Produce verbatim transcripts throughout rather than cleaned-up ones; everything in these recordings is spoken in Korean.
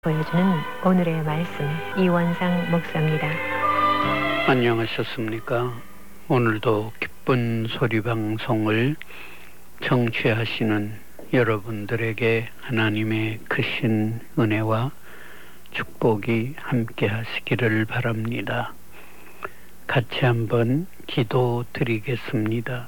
보여주는 오늘의 말씀, 이원상 목사입니다. 안녕하셨습니까? 오늘도 기쁜 소리 방송을 청취하시는 여러분들에게 하나님의 크신 은혜와 축복이 함께 하시기를 바랍니다. 같이 한번 기도 드리겠습니다.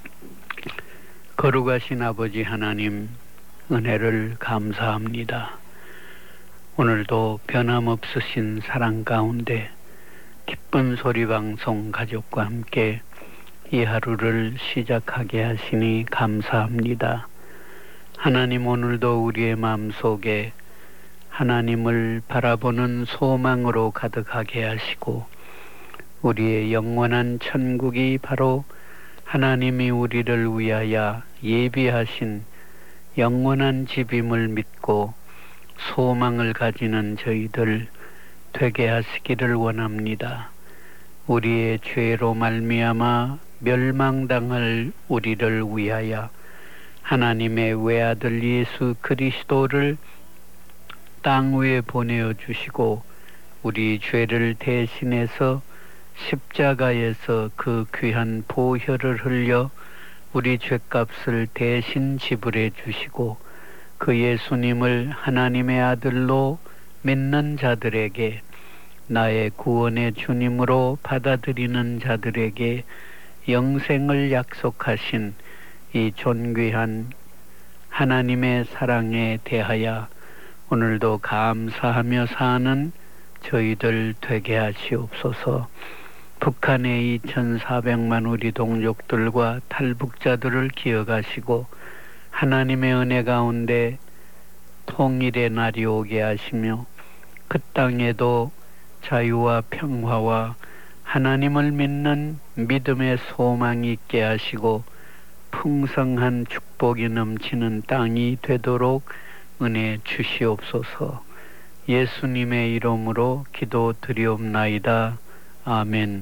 거룩하신 아버지 하나님, 은혜를 감사합니다. 오늘도 변함없으신 사랑 가운데 기쁜 소리 방송 가족과 함께 이 하루를 시작하게 하시니 감사합니다. 하나님, 오늘도 우리의 마음속에 하나님을 바라보는 소망으로 가득하게 하시고 우리의 영원한 천국이 바로 하나님이 우리를 위하여 예비하신 영원한 집임을 믿고 소망을 가지는 저희들 되게 하시기를 원합니다. 우리의 죄로 말미암아 멸망당할 우리를 위하여 하나님의 외아들 예수 그리스도를 땅 위에 보내어 주시고 우리 죄를 대신해서 십자가에서 그 귀한 보혈을 흘려 우리 죄값을 대신 지불해 주시고 그 예수님을 하나님의 아들로 믿는 자들에게, 나의 구원의 주님으로 받아들이는 자들에게 영생을 약속하신 이 존귀한 하나님의 사랑에 대하여 오늘도 감사하며 사는 저희들 되게 하시옵소서. 북한의 이천사백만 우리 동족들과 탈북자들을 기억하시고 하나님의 은혜 가운데 통일의 날이 오게 하시며 그 땅에도 자유와 평화와 하나님을 믿는 믿음의 소망이 있게 하시고 풍성한 축복이 넘치는 땅이 되도록 은혜 주시옵소서. 예수님의 이름으로 기도드리옵나이다. 아멘.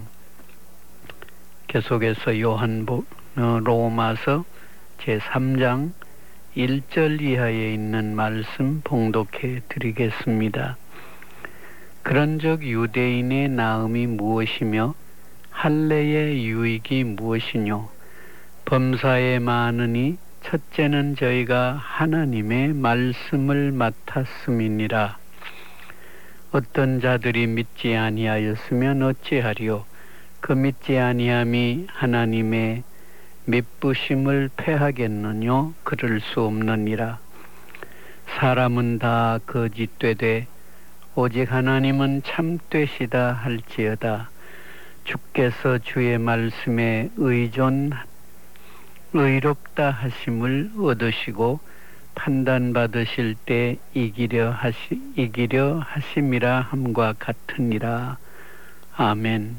계속해서 요한 로마서 제삼 장 일 절 이하에 있는 말씀 봉독해 드리겠습니다. 그런즉 유대인의 나음이 무엇이며 할례의 유익이 무엇이뇨? 범사에 많으니 첫째는 저희가 하나님의 말씀을 맡았음이니라. 어떤 자들이 믿지 아니하였으면 어찌하리요? 그 믿지 아니함이 하나님의 미쁘심을 패하겠느뇨? 그럴 수 없느니라. 사람은 다 거짓되되 오직 하나님은 참되시다 할지어다. 주께서 주의 말씀에 의존 의롭다 하심을 얻으시고 판단받으실 때 이기려 하시 이기려 하심이라 함과 같으니라. 아멘.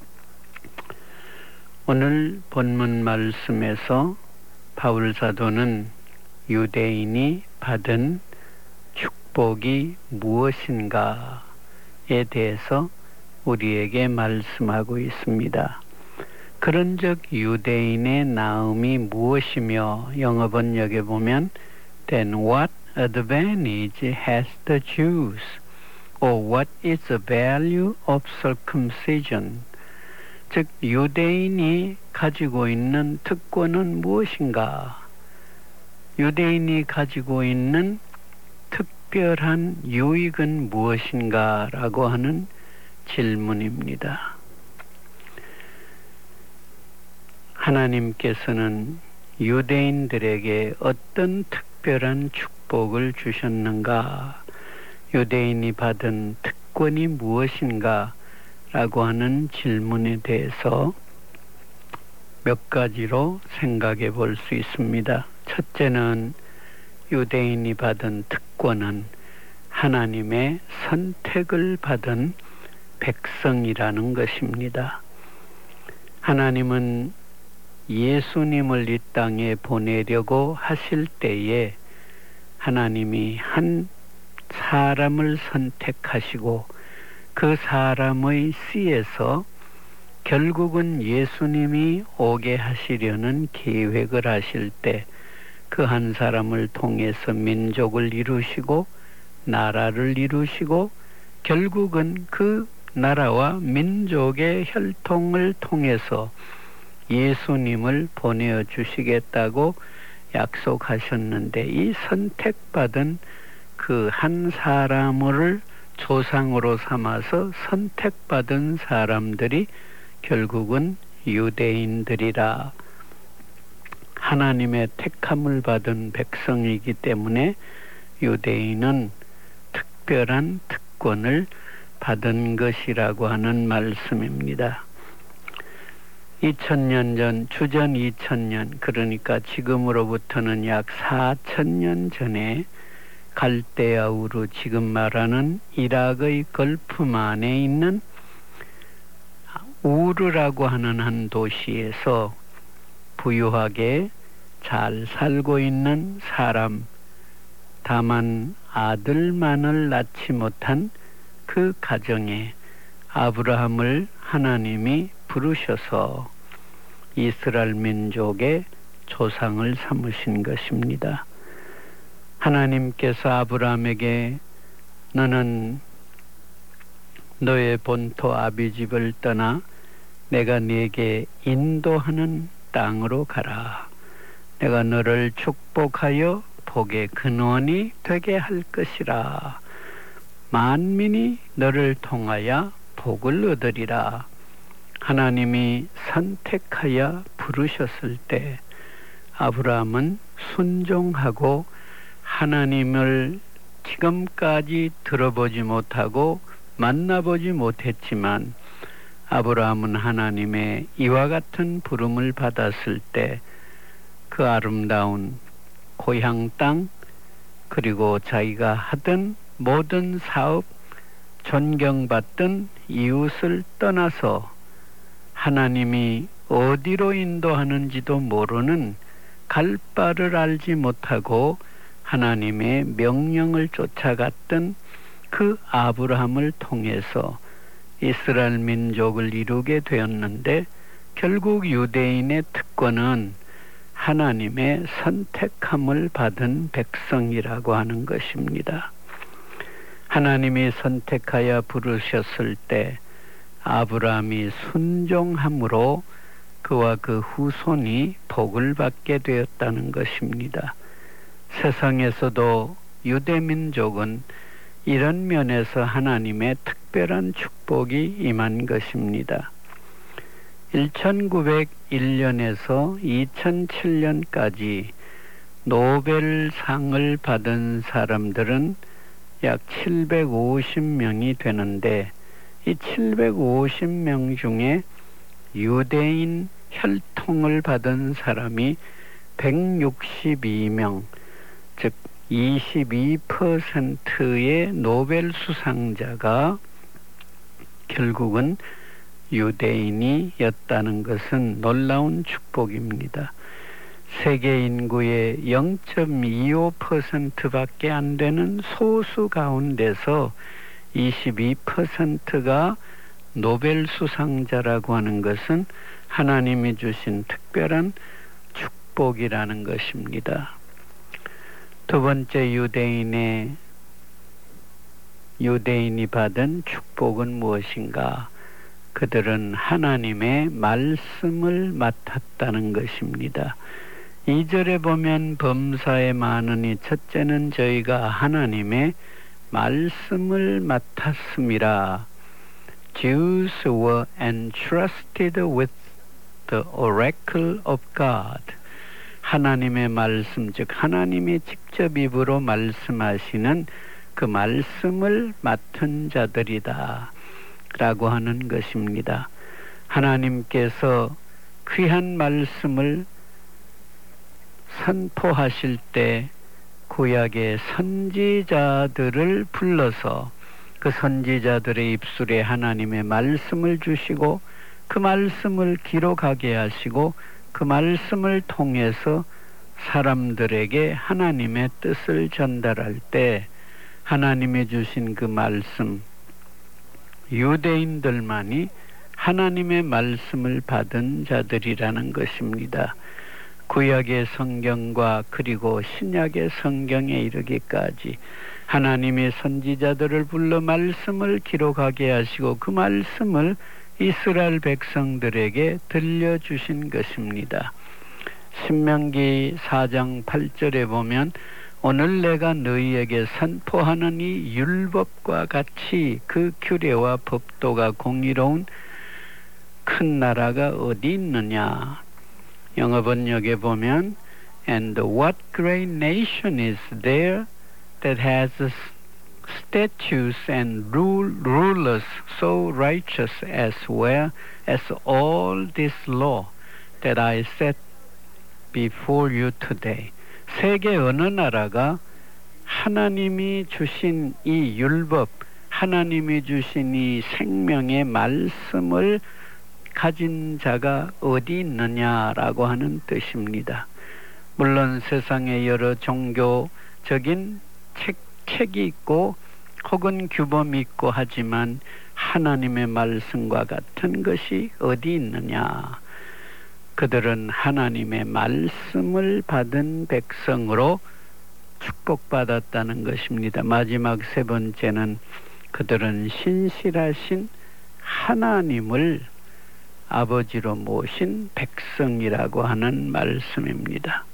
오늘 본문 말씀에서 바울 사도는 유대인이 받은 축복이 무엇인가에 대해서 우리에게 말씀하고 있습니다. 그런즉 유대인의 나음이 무엇이며, 영어 번역에 보면 Then what advantage has the Jews? Or what is the value of circumcision? 즉 유대인이 가지고 있는 특권은 무엇인가? 유대인이 가지고 있는 특별한 유익은 무엇인가? 라고 하는 질문입니다. 하나님께서는 유대인들에게 어떤 특별한 축복을 주셨는가? 유대인이 받은 특권이 무엇인가? 라고 하는 질문에 대해서 몇 가지로 생각해 볼 수 있습니다. 첫째는 유대인이 받은 특권은 하나님의 선택을 받은 백성이라는 것입니다. 하나님은 예수님을 이 땅에 보내려고 하실 때에 하나님이 한 사람을 선택하시고 그 사람의 씨에서 결국은 예수님이 오게 하시려는 계획을 하실 때 그 한 사람을 통해서 민족을 이루시고 나라를 이루시고 결국은 그 나라와 민족의 혈통을 통해서 예수님을 보내어 주시겠다고 약속하셨는데, 이 선택받은 그 한 사람을 조상으로 삼아서 선택받은 사람들이 결국은 유대인들이라. 하나님의 택함을 받은 백성이기 때문에 유대인은 특별한 특권을 받은 것이라고 하는 말씀입니다. 이천 년 전, 주전 이천 년, 그러니까 지금으로부터는 약 사천 년 전에 갈대아 우르, 지금 말하는 이락의 걸프만에 있는 우르라고 하는 한 도시에서 부유하게 잘 살고 있는 사람, 다만 아들만을 낳지 못한 그 가정에 아브라함을 하나님이 부르셔서 이스라엘 민족의 조상을 삼으신 것입니다. 하나님께서 아브라함에게 너는 너의 본토 아비집을 떠나 내가 네게 인도하는 땅으로 가라. 내가 너를 축복하여 복의 근원이 되게 할 것이라. 만민이 너를 통하여 복을 얻으리라. 하나님이 선택하여 부르셨을 때 아브라함은 순종하고 하나님을 지금까지 들어보지 못하고 만나보지 못했지만 아브라함은 하나님의 이와 같은 부름을 받았을 때 그 아름다운 고향 땅, 그리고 자기가 하던 모든 사업, 존경받던 이웃을 떠나서 하나님이 어디로 인도하는지도 모르는, 갈 바를 알지 못하고 하나님의 명령을 쫓아갔던 그 아브라함을 통해서 이스라엘 민족을 이루게 되었는데, 결국 유대인의 특권은 하나님의 선택함을 받은 백성이라고 하는 것입니다. 하나님이 선택하여 부르셨을 때 아브라함이 순종함으로 그와 그 후손이 복을 받게 되었다는 것입니다. 세상에서도 유대민족은 이런 면에서 하나님의 특별한 축복이 임한 것입니다. 천구백일 년에서 이천칠 년까지 노벨상을 받은 사람들은 약 칠백오십 명이 되는데, 이 칠백오십 명 중에 유대인 혈통을 받은 사람이 백육십이 명, 즉 이십이 퍼센트의 노벨 수상자가 결국은 유대인이었다는 것은 놀라운 축복입니다. 세계 인구의 영 점 이오 퍼센트밖에 안 되는 소수 가운데서 이십이 퍼센트가 노벨 수상자라고 하는 것은 하나님이 주신 특별한 축복이라는 것입니다. 두 번째, 유대인의 유대인이 받은 축복은 무엇인가? 그들은 하나님의 말씀을 맡았다는 것입니다. 이 절에 보면 범사에 많으니 첫째는 저희가 하나님의 말씀을 맡았음이라. Jews were entrusted with the oracle of God. 하나님의 말씀, 즉 하나님이 직접 입으로 말씀하시는 그 말씀을 맡은 자들이다 라고 하는 것입니다. 하나님께서 귀한 말씀을 선포하실 때 구약의 선지자들을 불러서 그 선지자들의 입술에 하나님의 말씀을 주시고 그 말씀을 기록하게 하시고 그 말씀을 통해서 사람들에게 하나님의 뜻을 전달할 때 하나님이 주신 그 말씀, 유대인들만이 하나님의 말씀을 받은 자들이라는 것입니다. 구약의 성경과 그리고 신약의 성경에 이르기까지 하나님의 선지자들을 불러 말씀을 기록하게 하시고 그 말씀을 이스라엘 백성들에게 들려주신 것입니다. 신명기 사 장 팔 절에 보면 오늘 내가 너희에게 선포하는 이 율법과 같이 그 규례와 법도가 공의로운 큰 나라가 어디 있느냐. 영어 번역에 보면 And what great nation is there that has statutes and rule, rulers so righteous as well as all this law that I set before you today. 세계 어느 나라가 하나님이 주신 이 율법, 하나님이 주신 이 생명의 말씀을 가진 자가 어디 있느냐라고 하는 뜻입니다. 물론 세상에 여러 종교적인 책, 책이 있고 혹은 규범이 있고 하지만 하나님의 말씀과 같은 것이 어디 있느냐. 그들은 하나님의 말씀을 받은 백성으로 축복받았다는 것입니다. 마지막 세 번째는 그들은 신실하신 하나님을 아버지로 모신 백성이라고 하는 말씀입니다.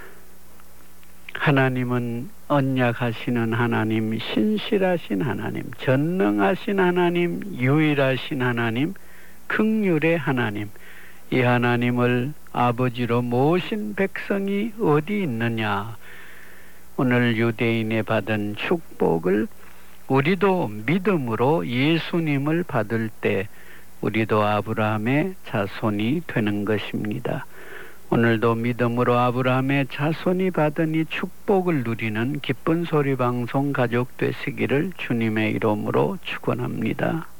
하나님은 언약하시는 하나님, 신실하신 하나님, 전능하신 하나님, 유일하신 하나님, 긍휼의 하나님, 이 하나님을 아버지로 모신 백성이 어디 있느냐. 오늘 유대인이 받은 축복을 우리도 믿음으로 예수님을 받을 때 우리도 아브라함의 자손이 되는 것입니다. 오늘도 믿음으로 아브라함의 자손이 받은 이 축복을 누리는 기쁜 소리 방송 가족 되시기를 주님의 이름으로 축원합니다.